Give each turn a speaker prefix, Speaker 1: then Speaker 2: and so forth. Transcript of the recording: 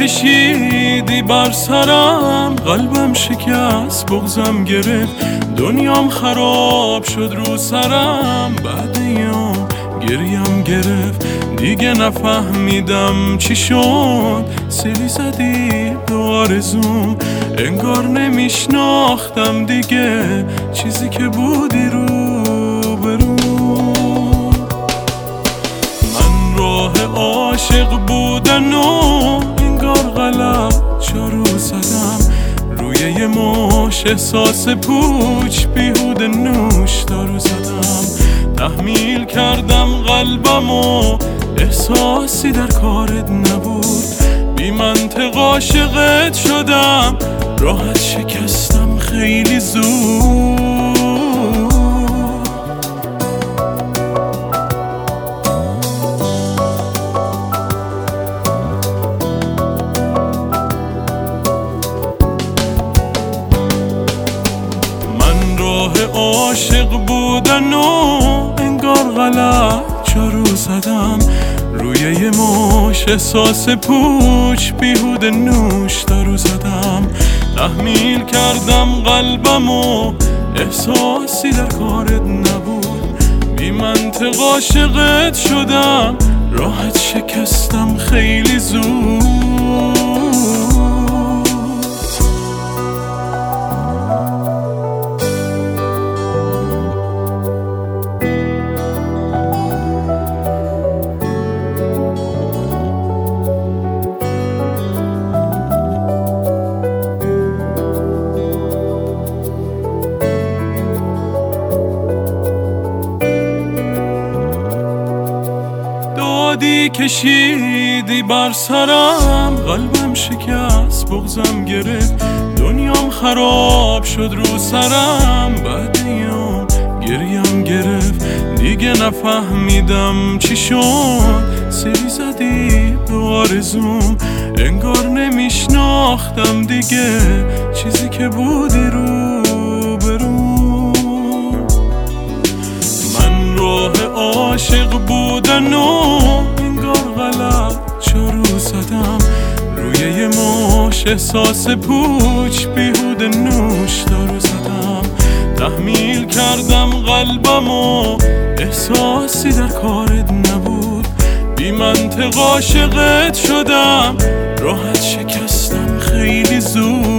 Speaker 1: کشیدی بر سرم، قلبم شکست، بغضم گرفت، دنیام خراب شد رو سرم. بعد یام گریم گرفت، دیگه نفهمیدم چی شد. سیلی زدی به آرزوم، انگار نمیشناختم دیگه چیزی که بودی رو برو. من راه عاشق بودن و انگار غلط چارو زدم، روی یه مش احساس پوچ بیهوده نوش دارو زدم. تحمیل کردم قلبم و احساسی در کارت نبود، بی منطق عاشقت شدم، راحت شکستم خیلی زود. من راه عاشق بودن و انگار غلط چارو زدم، روی یه مش احساس پوچ بیهوده نوش دارو زدم. تحمیل کردم قلبم و احساسی در کارت نبود، بی منطق عاشقت شدم، راحت شکستم خیلی زود. دادی کشیدی بر سرم، قلبم شکست، بغضم گرفت، دنیام خراب شد رو سرم. بعد یام گریم گرفت، دیگه نفهمیدم چی شد. سیلی زدی به آرزوم، انگار نمیشناختم دیگه چیزی که بودی رو برو. من راه عاشق بودن و انگار غلط چارو زدم، روی یه مش احساس پوچ بیهوده نوش دارو زدم. تحمیل کردم قلبم و احساسی در کارت نبود، بی منطق عاشقت شدم، راحت شکستم خیلی زود.